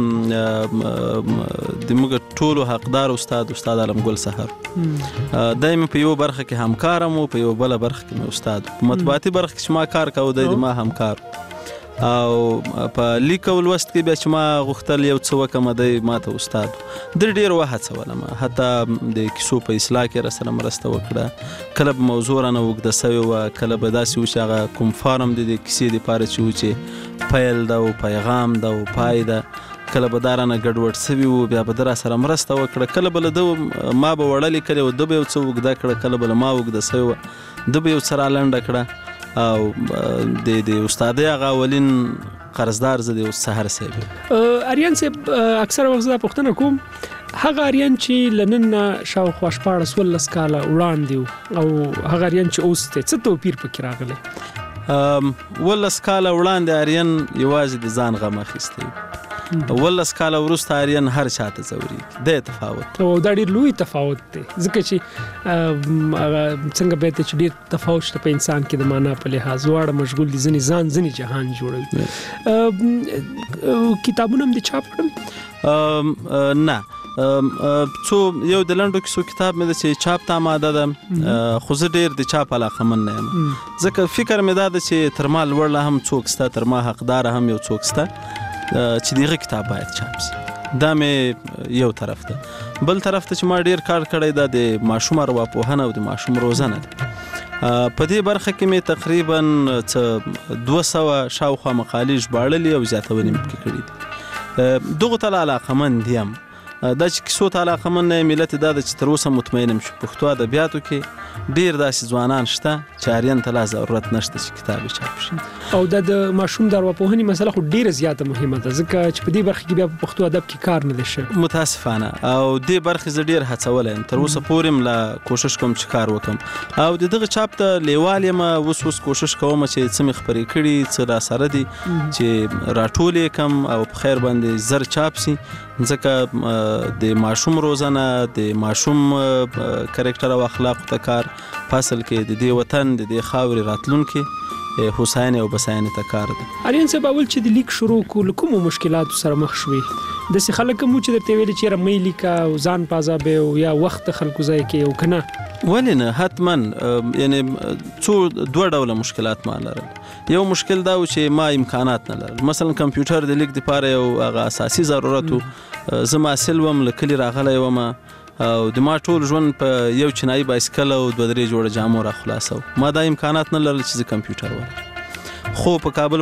د موږ ټولو حقدار استاد عالمګل سهار دی مې په یو برخه کې همکارم او په یو بله برخه کې مې استاد په مطبوعاتي برخه کې چې ما کار کوو دی ما همکار او په لیک او لوست کې بیا چې ما غوښتل یو څه وکړم دی ما ته استاد ډېر وهڅولم، حتی د کیسو په اصلاح کې راسره مرسته وکړه. کله به موضوع رانه اوږده سوې وه، کله به داسې و چې هغه کوم فارم د دې کیسې دپاره چې و چې پیل ده او پیغام ده او پای ده، کله به دا رانه ګډوډ سوي وو بیا به ده راسره مرسته وکړه. کله به له ده ما به وړه لیکلې وه ده به یو څه اوږده کړه، کله به له ما اوږده سوې وه ده به یو څه رالنډه کړه او د استادۍ هغه اولین قرضدار زه د سحر صاحب. اریان صاحب اکثر وخت زه پوښتنه کوم هغه اریان چې له نن نه شاوخوا 14 کاله وړاندې او هغه اریان چې اوس دی څه توپیر پکې راغلی؟ 18 کاله وړاندې اریان یوازې د ځان غم اخیستی، 18 کاله وروسته اریان هر چا ته ځورېږي، دی تفاوت او دا ډېر لوی تفاوت دی ځکه چې څنګه باید چې ډېر تفاوت شته په انسان کې د معنا په لحاظ واړه مشغول دي ځینې ځان ځینې جهان جوړوي. کتابونه هم دې چاپ کړل؟ نه څو یو د لنډو کیسو کتاب مې ده چې چاپ ته آماده ده خو زه ډېر د چاپ علاقمند نه یم ځکه فکر مې دا ده چې تر ما لوړ لا هم څوک شته، تر ما حقداره هم یو څوک شته چې دغه کتاب باید چاپ شي. دا مې یو طرف ده. بل طرف ته چې ما ډېر کار کړی دا د ماشوم ارواپوهنه او د ماشوم روزنه ده. په دې برخه کې مې تقریبا 200 شاوخوا مقالې ژباړلې او زیاتونې مې پکې کړي دي. دغو ته علاقمند یم. دا چې کیسو ته علاقمند نه یم علت دا ده چې تر اوسه مطمئن یم چې پښتو ادبیاتو کې ډېر داسې ځوانان شته چې اریان ته لا ضرورت نشته چې کتاب یې چاپ شي. او دا د ماشوم د ارواپوهنې مسله خو ډېره زیاته مهمه ده ځکه چې په دې برخه کې بیا په پښتو ادب کې کار نه دی شوی متاسفانه، او دې برخې زه ډېر هڅولی یم، تر اوسه پورې م لا کوشش کوم چې کار وکړم او د دغه چاپ ته لیوال یم. اوس کوشش کوم چې څه مې خپرې کړي څه راسره دي چې راټول یې کړم او په خیر باندې زر چاپ شي ځکه د ماشوم روزنه د ماشوم کریکټر او اخلاقو ته کار په اصل کې د دې وطن د دې خاورې راتلونکي هوساینه او بساینه ته کار ده. اړین څه باول چې د لیک شروع کول کوم مشکلات سره مخ شوي د سې خلک مو چې درته ویل چې رمې لیکا او ځان پازابه او یا وخت خلکو ځای کې او کنه ولې نه حتما یعنی څو دوه ډول مشکلات ما لرل. یو مشکل دا و چې ما امکانات نه لرل. مثلا کمپیوټر د لیک لپاره یو هغه اساسي ضرورت و. زما سلوم لکلی راغلی وم او د ما ټول ژوند په یو چینایي بایسکل او 2-3 جوړه جامو را خلاصو. ما دا امکانات نه لرل چې کمپیوټر ولرم. خو په کابل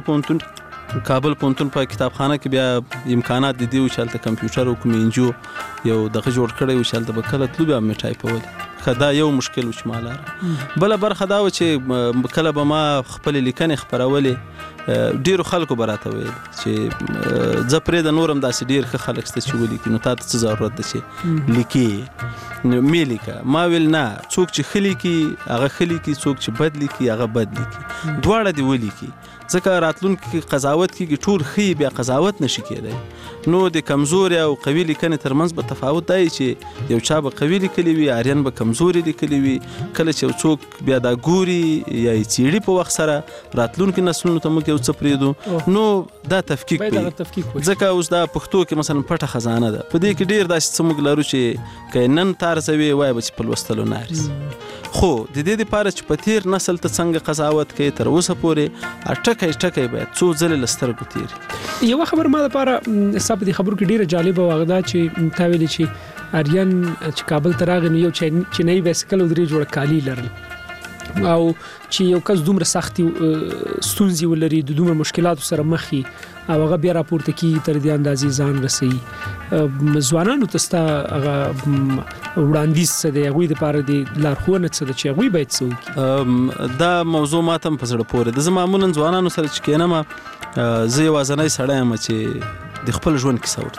پونتون په کتابخانه کې بیا امکانات دي چې هلته کمپیوټر او کوم انجو یو دغه جوړ کړی و چې هلته به کله تلو بیا مې ټایپول. دا یو مشکل و چې ما لاره. بله برخه دا و چې کله به ما خپلې لیکنې خپرولې ډیرو خلکو به راته ویل چې زه پرېږده نورم داسې ډېر ښه خلک شته چې ولیکي نو تا ته څه ضرورت ده چې لیکې مې لیکه. ما ویل نه څوک چې ښه لیکي هغه ښه لیکي څوک چې بد لیکي هغه بد لیکي دواړه دې ولیکي ځکه راتلونکي کې قضاوت کېږي ټول ښه بیا قضاوت نشي کېدی. نو د کمزوري او قوي لیکنې ترمنځ به تفاوت دی چې یو چا به قوي لیکلی وي آریان به کمزوري لیکلی وي. کله چې یو څوک بیا دا ګوري یا یې څیړي په وخت سره راتلونکي نسلونو ته موږ یو څه پرېږدو نو دا تفکیک وي. ځکه اوس دا پښتو کې مثلا پټه خزانه ده په دې کې ډېر داسې څه موږ لرو چې که نن تارزوي وایي به چې په لوستلو نه ارزي. خو د دې لپاره چې په تیر نسل ته څنګه قضاوت کوي تر اوسه پورې ټکی باید څو ځلې له سترګو تېري. یو خبر ما لپاره ستا په دې خبرو کې ډېره جالبه وه هغه دا چې تا ویلې چې آریان چې کابل ته راغی نو یو چینایي بایسکل او 3 جوړه کالي لرل او چې یو کس دومره سختي ستونزې ولري د دومره مشکلاتو سره مخ وي او هغه بیا راپورته کېږي تر دې اندازې ځان رسوي. ځوانانو ته ستا هغه وړاندیز څه دی هغوی دپاره د لارښوونه څه ده چې هغوی باید څه وکړي؟ دا موضوع ما ته هم په زړه پورې ده. زه معمولا ځوانانو سره چې کېنم زه یوازنی سړی یم چې د خپل ژوند کیسه ورته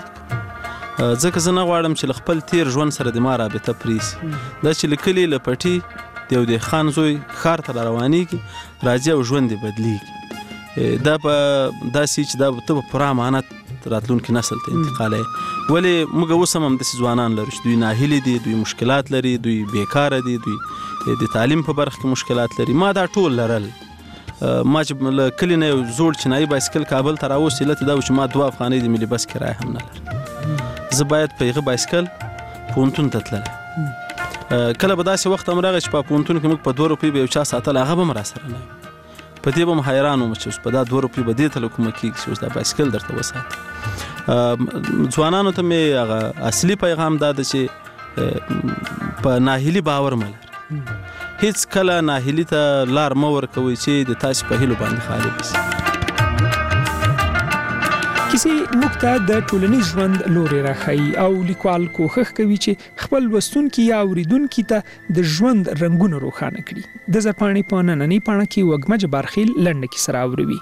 ځکه زه نه غواړم چې له خپل تیر ژوند سره د ما رابطه پرېږي. دا چې له کلي له پټي د یو دهقان زوی ښار ته را روانېږي راځي او ژوند یې بدلېږي. دا په داسې چې دا ته به پوره امانت راتلونکي نسل ته انتقالوي. ولې موږ اوس هم همداسې ځوانان لرو چې دوی ناهیلي دي دوی مشکلات لري دوی بیکاره دي دوی د تعلیم په برخه کې مشکلات لري. ما دا ټول لرل. ما چې له کلي نه یو زوړ چینایي بایسکل کابل ته راوستې علت دا و چې ما 2 افغانۍ د ملي بس کرایه هم نه لرم. زه باید په هغه بایسکل پوهنتون ته تللی. کله به داسې وخت هم راغی چې په پوهنتون کې موږ په 2 روپۍ به یو چا ساتل هغه به هم راسره نه وي. په دې به هم حیران وم چې اوس په دا 2 روپۍ به دې ته له کومه کېږي چې اوس دا بایسکل درته وساتي. ځوانانو ته مې هغه اصلي پیغام دا ده چې په ناهیلي باور مه لرئ. هیڅ کله ناهیلي ته لار مه ورکوئ چې د تاسې په هیلو باندې خالي وي. کیسې موږ ته د ټولنیز ژوند لوري راښیي او لیکوال کوښښ کوي چې خپل لوستونکي یا اوریدونکي ته د ژوند رنګونه روښانه کړي. د زرپاڼې په نننۍ پاڼه کې وږمه جبارخیل لنډه کیسه راوړوي.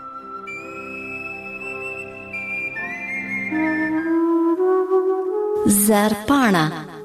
زرپاڼه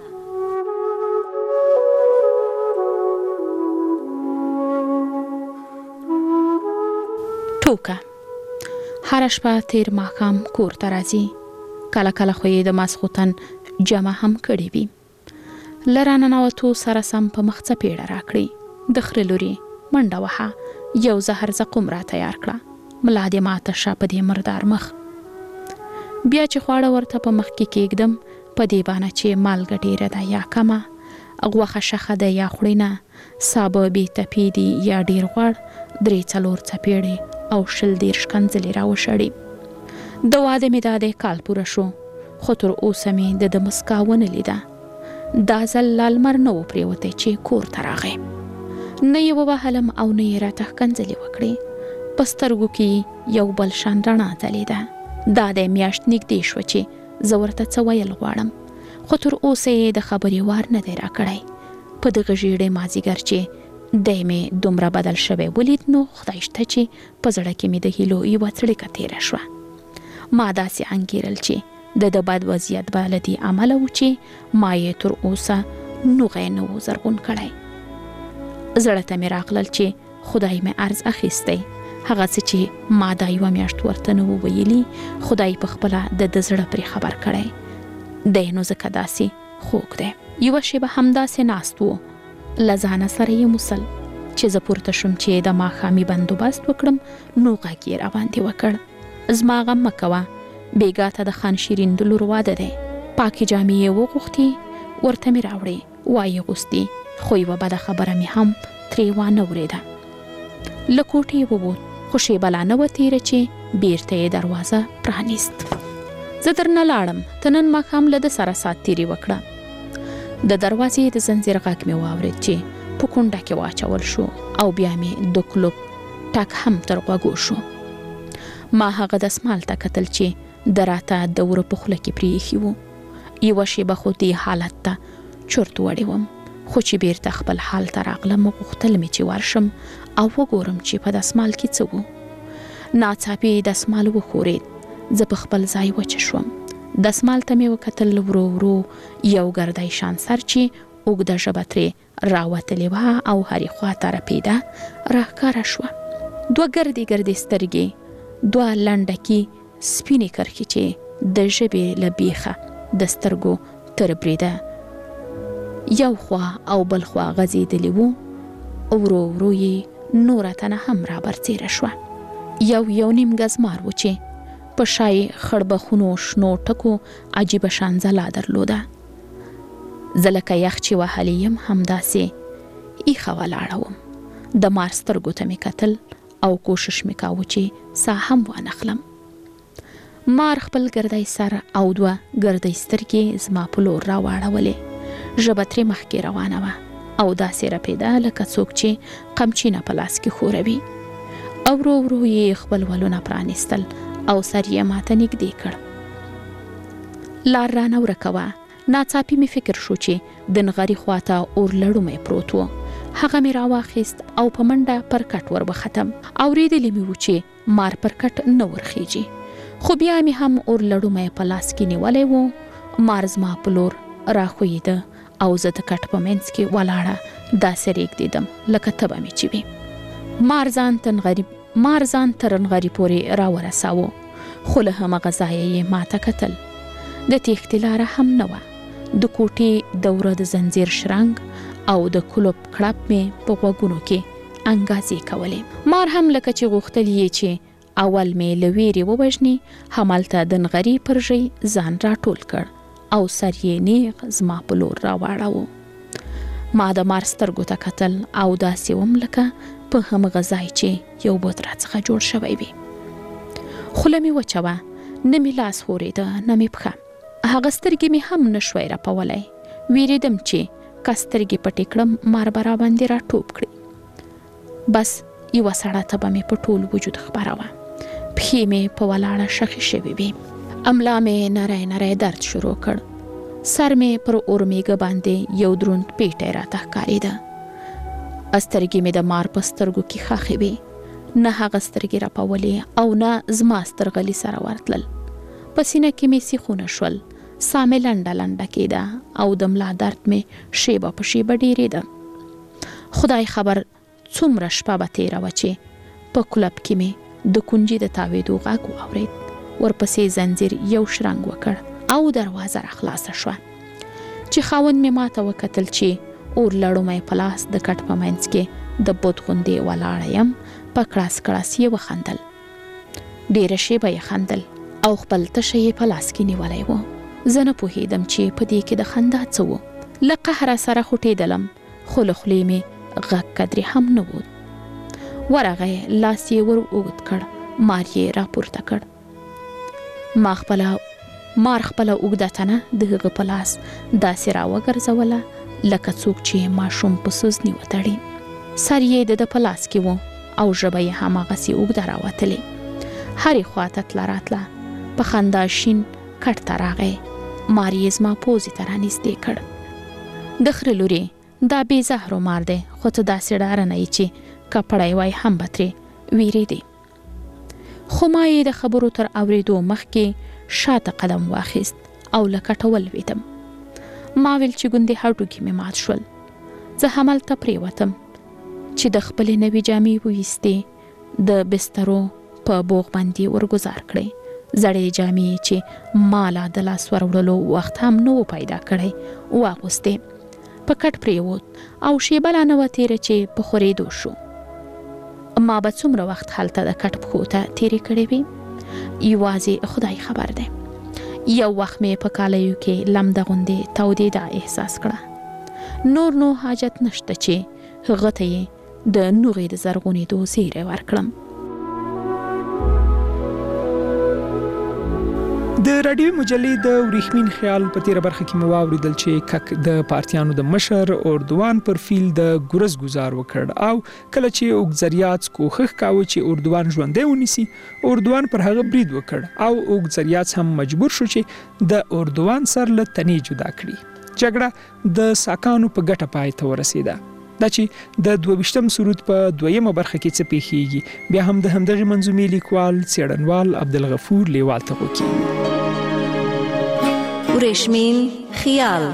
ټوکه هر شپه تیر ماښام کور ته راځي. کله کله خو یې د ماسخوتن جمع هم کړې وي. له راننوتو سره سم په مخ څپېړه راکړي. د خره لوري منډه وهه یو زهر زقوم را تیار کړه. ملا دې ماته شه په دې مردار مخ. بیا چې خواړه ورته په مخ کې کېږدم په دې بانه چې مالګه ډېره ده یا کمه غوښه شخه ده یا خوړینه سابه بې تپې دي یا ډېر غوړ 3-4 څپېړې او 20 کنځلې راوشړې. د واده مې دا د کال پوره شو خو تر اوسه مې د مسکا ونه لیده. دا ځل لا لمر نه و پرېوتی چې کور ته راغی. نه یې ووهلم او نه یې راته ښکنځلې وکړې. په سترګو کې یو بل شان رڼا ځلېده. دا د میاشت نږدې شوه چې زه ورته څه ویل غواړم خو تر اوسه یې د خبرې وار نه دی راکړی. په دغه ژېړې مازدیګر چې دی مې دومره بدل شوی ولید نو خدای شته چې په زړه کې مې د هیلو یوه څړیکه تېره شوه. ما داسې انګېرل چې د بد وضعیت به له دې امله و چې ما یې تر اوسه نوغی نه و زرغون کړی. زړه ته مې راغلل چې خدای مې عرض اخیستی. هغه څه چې ما دا یوه میاشت ورته نه و ویلي خدای په خپله د زړه پرې خبر کړی دی. نو ځکه داسې خوږ دی. یوه شیبه همداسې ناست و له ځانه سره یې موسل چې چې زه پورته شوم چې د ماښامي بندوبست وکړم نو غږ یې راباندې وکړ، زما غم مه کوه، بیګا ته د خان شیرین د لور واده دی. پاکې جامې یې وغوښتې، ورته مې راوړې، وایې غوستې، خو یوه بده خبره مې هم ترې وانه اورېده. له کوټې ووت، خو شیبه لا نه وه تېره چې بیرته یې دروازه پرانیست. زه درنه لاړم، ته نن ماښام له ده سره سات تېري وکړه. د دروازې د زنځیر غږ مې واورېد چې په کونډه کې واچول شو او بیا مې د کلوب ټک هم تر غوږو شو. ما هغه دسمال ته کتل چې د راته د وره په خوله کې پرې ایښي وو. یوه شیبه خو دې حالت ته چرت وړې وم، خو چې بیرته خپل حال ته راغلم غوښتل مې چې ورشم او وګورم چې په دسمال کې څه وو. ناڅاپي دسمال وښورېد، زه په خپل ځای وچه شوم. دسمال ته مې وکتل، ورو ورو یو ګردی شان سر چې اوږده ژبه ترې راوتلې وه او هرې خوا ته رپېده راښکاره شوه. دوه ګردې ګردې سترګې، دوه لنډکي سپینې کرښې چې د ژبې له بیخه د سترګو تر بریده یو خوا او بل خوا غځېدلې وو. ورو ورو یې نوره تنه هم رابرڅېره شوه. یو نیم ګز مار و چې په شای خړبخونو شنو ټکو عجیبه شان ځلا درلوده. زه لکه یخ چې وهلی یم همداسې ایښه ولاړه وم. د مار سترګو ته مې کتل او کوشش مې کاوه چې ساه هم وانخلم. مار خپل ګردی سر او دوه ګردی سترګې زما په لور راواړولې. ژبه ترې مخکې روانه وه او داسې رپېده لکه څوک چې قمچینه په لاس کې ښوروي. او ورو ورو یې خپل ولونه پرانیستل او سر یې ماته نږدې کړ. لار رانه ورکه وه. ناڅاپي مې فکر شو چې د نغري خواته اور لړومی پروت و. هغه مې راواخیست او په منډه پر کټ ور وختم. اورېدلې مې و چې مار پر کټ نه ورخیږي، خو بیا مې هم اور لړومی په لاس کې نیولی و. مار زما په لور راښویېده او زه د کټ په منځ کې ولاړه داسې رېږدېدم لکه تبه مې چې وي. مار ځان تر نغري پورې راورساوه، خو له همغه ځایه یې ماته کتل. د تېښتې لاره هم نه وه. د کوټې د وره د زنځیر شرنګ او د کلوب کړپ مې په غوږونو کې انګازې کولې. مار هم لکه چې غوښتل یې چې اول مې له ویرې ووژني، همالته د نغري پر ژۍ ځان راټول کړ او سر یې نیغ زما په لور راواړاوه. ما د مار سترګو ته کتل او داسې وم لکه په همغه ځای چې یو بت راڅخه جوړ شوی وي. خوله مې وچه وه، نه مې لاس ښورېده نه مې پښه. هغه سترګې مې هم نه شوی رپولی. ویرېدم چې که سترګې پټې کړم مار به راباندې راټوپ کړي. بس یوه سړه تبه مې په ټول وجود خپره وه. پښې مې په ولاړه شخې شوې وې. املا مې نری نری درد شروع کړ. سر مې پر اورمیږه باندې یو دروند پیټی راته ښکارېده. سترګې مې د مار په سترګو کې ښخې وې. نه هغه سترګې رپولې او نه زما سترغلي سره ورتلل. په سینه کې مې سیخونه شول، ساه مې لنډه لنډه کېده او د ملا درد مې شیبه په شیبه ډېرېده. خدای خبر څومره شپه به تېره وه چې په کلب کې مې د کونجي د تاوېدو غږ واورېد. ورپسې زنځیر یو شرنګ وکړ او دروازه را خلاصه شوه. چې خاوند مې ماته وکتل چې اور لړومی په لاس د کټ په منځ کې د بت غوندې ولاړه یم، په کړاس کړاس یې وخندل. ډېره شیبه یې خندل او خپل تشه یې په لاس کې نیولی و. زه نه پوهېدم چې په دې کې د خندا څه و. له قهره سره خوټېدلم، خو له خولې مې غږ قدرې هم نه و. ورغی، لاس یې ور اوږد کړ، مار یې راپورته کړ. مار خپله اوږده تنه د هغه په لاس داسې راوګرځوله لکه څوک چې ماشوم په سوزني وتړي. سر یې د ده په لاس کې و او ژبه یې هماغسې اوږده راوتلې. هرې خوا ته تله راتله. په خندا شین کټ ته راغی. مار یې زما پوزې ته رانږدې کړ. د خره لورې، دا بې زهرو مار دی، خو ته داسې ډاره نه یې چې که پړی وای هم به ترې ویرېدې. خو ما یې د خبرو تر اورېدو مخکې شاته قدم واخیست او له کټه ولوېدم. ما ویل چې ګوندې هډوکي مې مات شول. زه همالته پرېوتم چې د خپلې نوې جامې وویستې، د بسترو په بوغ باندې ورګزار کړې. زړې جامې چې ما لا د لاس وروړلو وخت هم نه و پیدا کړی واغوستې. په کټ پریوت او شیبه لا نه وه تېره چې په خورېدو شو. ما به څومره وخت هلته د کټ پښو ته تېرې کړې وي یوازې خدای خبر دی. یو وخت مې په کالیو کې لمده غوندې تودېدا احساس کړه. نور نو حاجت نشته چې هغه ته یې د نوغې د زرغونېدو زیری ورکړم. د راډیوي مجلې د ورېښمین خیال په تیره برخه کې مو واورېدل چې کک د پارتیانو د مشر اردوان پر فیل د ګورز گزار وکړ او کله چې اوږدزریات کوښښ کاوه چې اردوان ژوندی ونیسي، اردوان پر هغه برید وکړ او اوږدزریات هم مجبور شو چې د اردوان سر له تنې جدا کړي. جګړه د ساکانو په ګټه پای ته ورسېده. دا چې د 22م سرود په 2مه برخه کې څه پیښیږي بیا هم د همدغې منظومې لیکوال څېړنوال عبدالغفور لیوال ته وکړي. ورېښمین خیال.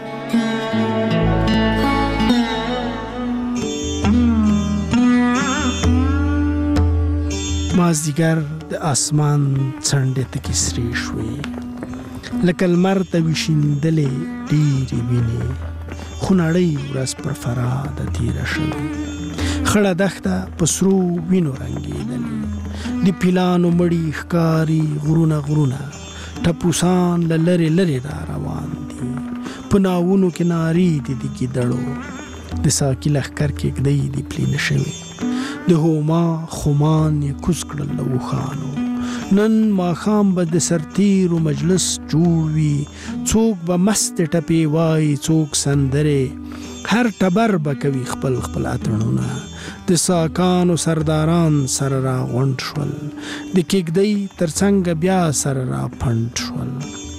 مازدیګر د اسمان څنډې ته کې سرې شوې، لکه لمر ته وشیندلې ډېرې وینې، خو نړۍ ورځ پر فراده تېره شوې. خړه دښته په سرو وینو رنګېدلې، د پیلانو مړي ښکاري غرونه غرونه، ټپوسان له لرې لرې را روان دي، په ناوونو کې نارې دي د ګیدړو، د ساقي لښکر کېږدۍ دي پلینه شوې، د هوما خمان یې کوز کړل له اوښانو. نن ماښام به د سرتیرو مجلس جوړ وي، څوک به مستې ټپې وایي، څوک سندرې، هر ټبر به کوي خپل خپل اتڼونه. د ساکانو سرداران سره را غونډ شول، د کېږدۍ تر څنګه بیا سره را پنډ شول.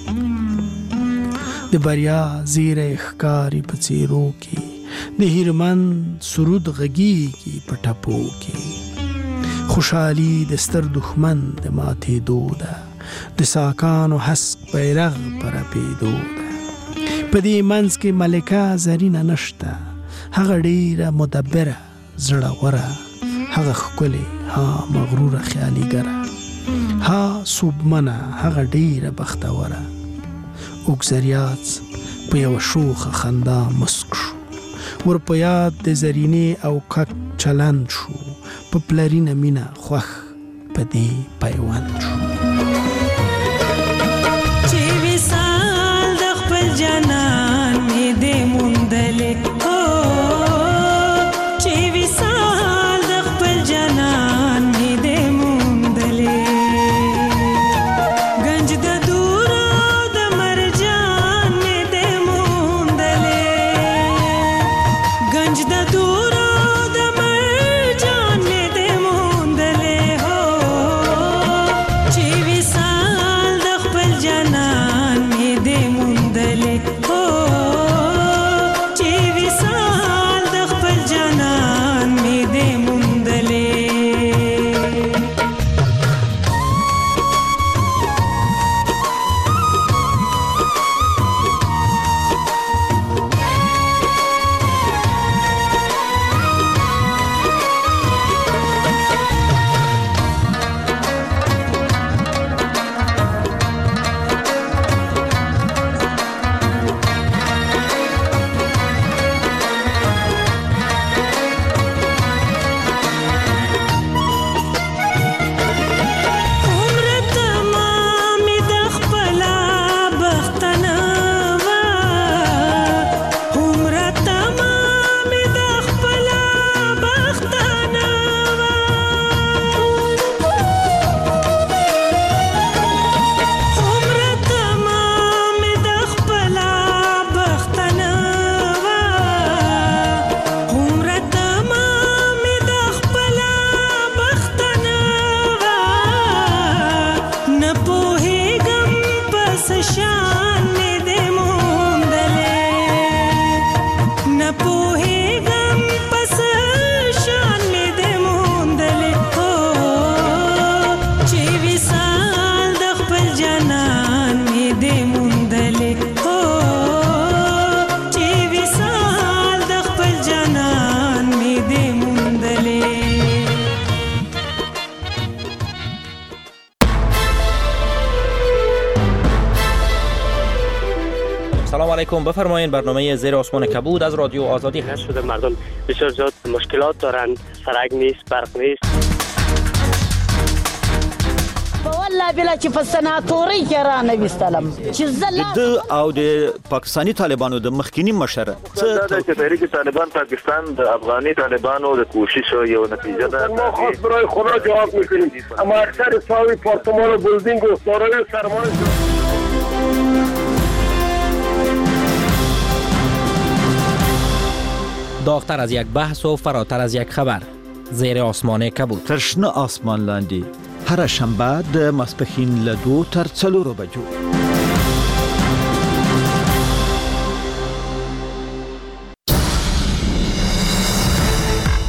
د بریا زیری ښکاري په څېرو کې، د هیرمن سرود غږیږي په ټپو کې. خوشحالي د ستر دښمن د ماتېدو ده، د ساکانو هسک بیرغ په رپېدو ده. په دې منځ کې ملکه زرینه نشته، هغه ډېره مدبره زړوره، هغه ښکلې ها مغروره خیالګره، ها صوبمنه هغه ډېره بختوره. اوږدزریات په یوه شوخه خندا مسک شو، ور په یاد د زرینې او کک چلند شو، په پلرینه مینه خوښ په دې پیوند شو. چې وصال د خپل جانان مې دې موندلې، چې وصال د خپل جانان مې دې موندلې، گنج د دور د مرجان مې دې موندلې، گنج د دور چې علیکم. بفرمایید. برنامه زیر آسمان کبود از رادیو آزادی هست. شده مردم بسیار زیاد مشکلات دارند، سرک نیست، برق نیست. والله بلا چې په سناتوري کې را نه وستلم چې د او د پاکستاني طالبانو د مخکینی مشره چې تحریک طالبان پاکستان د افغاني طالبانو د کوشش یو نتیجه ده. ما خاص برای خدا جواب میکنیم، اما اکثر ساوی پارتمان و بلدینگ و سارای سرمان داغتر از یک بحث و فراتر از یک خبر. زیر آسمان کبود. تر شنه آسمان لاندې هر شنبه د ماسپښین له 2 تر 4 بجو.